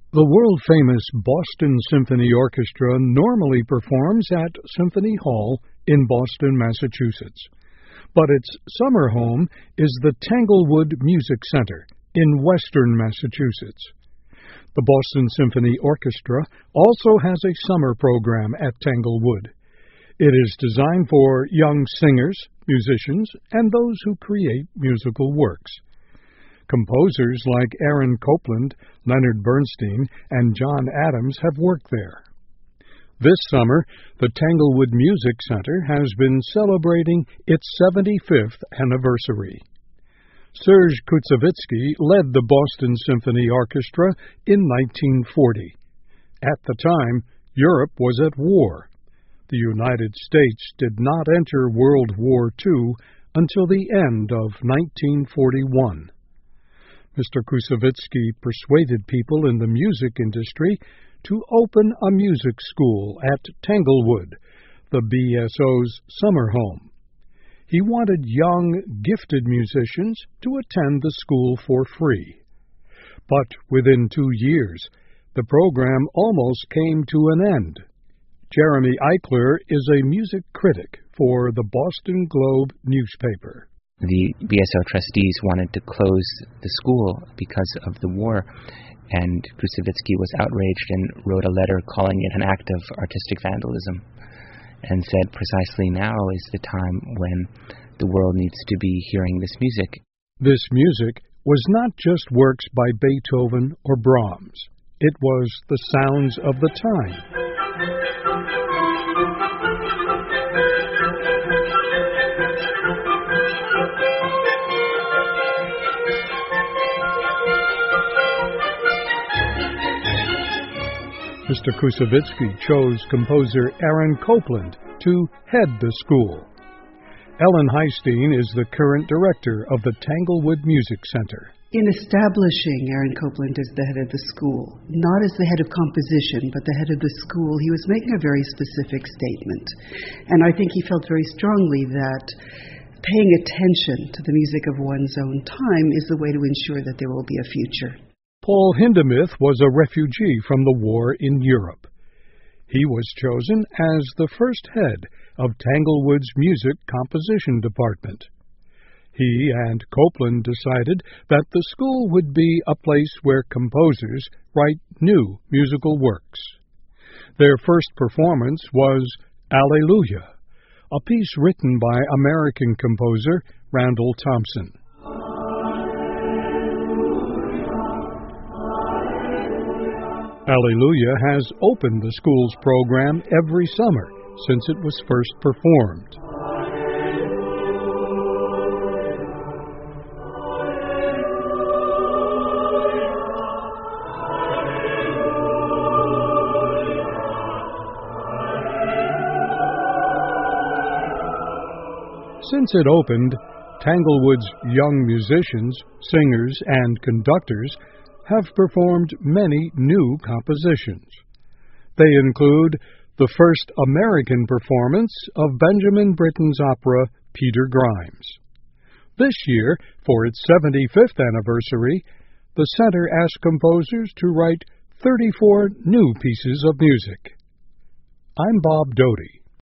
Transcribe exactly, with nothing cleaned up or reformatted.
The world-famous Boston Symphony Orchestra normally performs at Symphony Hall in Boston, Massachusetts, but its summer home is the Tanglewood Music Center in western Massachusetts. The Boston Symphony Orchestra also has a summer program at Tanglewood. It is designed for young singers, musicians, and those who create musical works. Composers like Aaron Copland, Leonard Bernstein, and John Adams have worked there. This summer, the Tanglewood Music Center has been celebrating its seventy-fifth anniversary. Serge Koussevitzky led the Boston Symphony Orchestra in nineteen forty. At the time, Europe was at war. The United States did not enter World War Two until the end of nineteen forty-one. Mister Koussevitzky persuaded people in the music industry to open a music school at Tanglewood, the B S O's summer home. He wanted young, gifted musicians to attend the school for free. But within two years, the program almost came to an end. Jeremy Eichler is a music critic for the Boston Globe newspaper. The B S O trustees wanted to close the school because of the war, and Koussevitzky was outraged and wrote a letter calling it an act of artistic vandalism, and said precisely now is the time when the world needs to be hearing this music. This music was not just works by Beethoven or Brahms. It was the sounds of the time. Mister Koussevitzky chose composer Aaron Copland to head the school. Ellen Heistein is the current director of the Tanglewood Music Center. In establishing Aaron Copland as the head of the school, not as the head of composition, but the head of the school, he was making a very specific statement. And I think he felt very strongly that paying attention to the music of one's own time is the way to ensure that there will be a future. Paul Hindemith was a refugee from the war in Europe. He was chosen as the first head of Tanglewood's music composition department. He and Copland decided that the school would be a place where composers write new musical works. Their first performance was Alleluia, a piece written by American composer Randall Thompson. Alleluia has opened the school's program every summer since it was first performed. Since it opened, Tanglewood's young musicians, singers, and conductors have performed many new compositions. They include the first American performance of Benjamin Britten's opera Peter Grimes. This year, for its seventy-fifth anniversary, the center asked composers to write thirty-four new pieces of music. I'm Bob Doty.